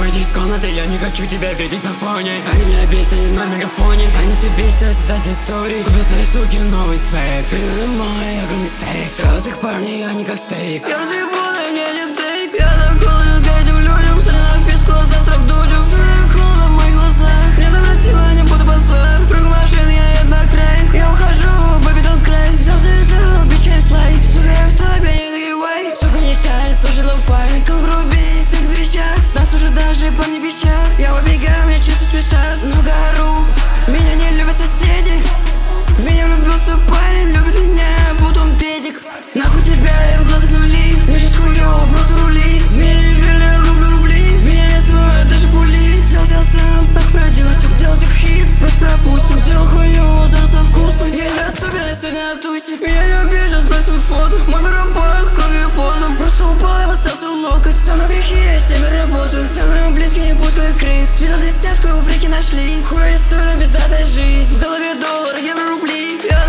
выйди из комнаты, я не хочу тебя видеть на фоне. Они меня бесят на мегафоне, они все бесят, создать истории. Купил своей суки новый свет, передо мной огромный стейк. С их парней, они как стейк. Я разъебу, мне не тейк. Я так холоден к этим людям, соляна в песку, а завтра к дудю. Соляна холодно в моих глазах, не добросила, не буду базар. Прыг машин, я еду на край, я ухожу, baby don't cry. Взял звезду, бичем слайд, сука, я в топе, не нагибай. Сука, не шарит, слушай лоу-фай, как груби, стик трещат. Нас уже даже по мне пищат. Я убегаю, мне чисто спешат, но гору. Меня не любят соседи, меня влюбился парень, любит меня, потом педик. Нахуй тебя, я в глазах нули, мне сейчас хуёво, просто рули. В мире верно, рублю рубли, меня не стоит даже пули. Взял сам, так продюсер, сделал их хит, просто пропустим. Сделал хуёво, да со вкусом, я недоступен, я сегодня на тусе. Меня не обижен, сбросил фото, мой миропах, кровью и потом. Просто упал, я поставил локоть, все на грехи, я с теми работаю. Все мои близкие, не пускай крыс, видел десятку, его фрики нашли. Хуя история, бездатая жизнь, в голове доллар, евро, рубли.